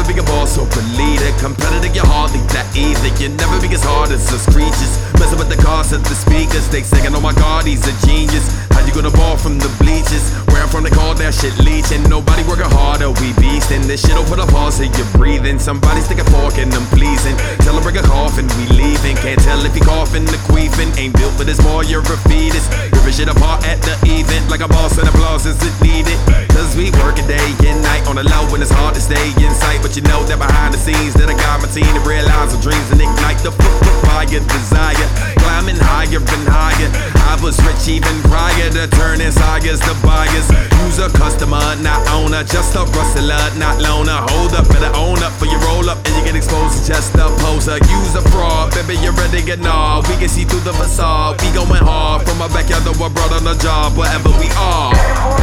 never be a boss or a leader. Competitive, you're hardly that either. You never be as hard as us creatures. Messing with the cars at the speakers. They singing, oh my God, he's a genius. How you gonna ball from the bleachers? Where I'm from, they call that shit leeching. Nobody working harder, we beastin'. This shit'll put a pause in your breathing. Somebody stick a fork in them pleasing. Tell him bring a coffin, we leaving. Can't tell if he coughing or queefing. Ain't built for this more, you're a fetus. Ripping shit apart at the event like a boss and applause is it needed. Cause we working day and night on the low when it's hard to stay in sight. But you know that behind the scenes that I got my team to realize the dreams and ignite the fire desire. Climbing higher and higher. I was rich even prior to turning sagas to buyers. Use a customer, not owner. Just a rustler, not loner. Hold up, better own up for you roll up and you get exposed to just a poser. Use a fraud, baby, you're ready to gnaw. We can see through the facade. We going hard from our backyard to abroad on the job, wherever we are.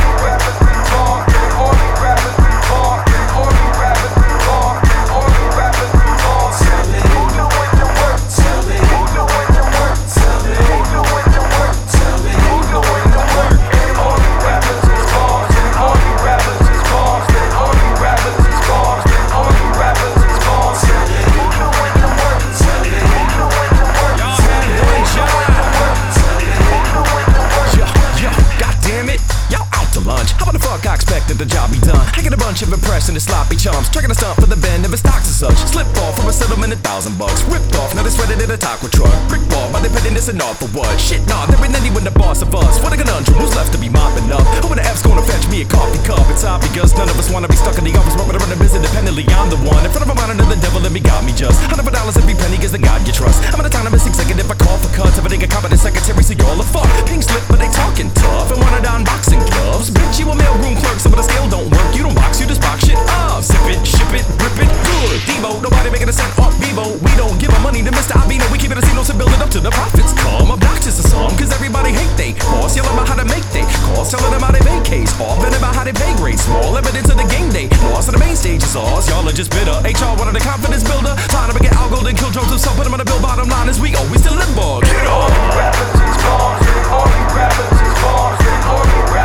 I expected the job be done. I get a bunch of impressing and sloppy chumps, tracking a stunt for the bend of his stocks and such. Slipped off from a settlement $1,000. Ripped off, now they sweated in a taco truck. Brick wall, by they petting this and all for what? Shit, nah, there ain't anyone the boss of us. What a conundrum, who's left to be mopping up? Who the F's gonna fetch me a coffee cup? It's odd because none of us wanna be stuck in the office, but when I run a business independently, I'm the one. In front of a monitor, the devil in me got me just $100 every penny is the God you trust. I'm an autonomous executive, I call for cuts. Everything a competent secretary, so y'all a fuck. Pink slip, but they talking tough. And wanna don boxing gloves. Bitch, you a mailroom clerk, some of the scale don't work. You don't box, you just box shit up. Sip it, ship it, rip it, good. Debo, nobody making a cent off Bebo. We don't give our money to Mr. Albino. We keep it a scene to build it up to the profits come. Obnoxious to some, cause everybody hate they boss. Yelling about how to make they calls, telling them how they vacates. All been about how they pay grades. Small evidence of the game day. Lost on the main stage is ours. Y'all are just bitter. HR wanted a confidence builder. Trying to get Algo, then kill drones himself. Put him on the bill. Bottom line is we always still in bug. All you rappers is boss. All you rappers is boss. All you rappers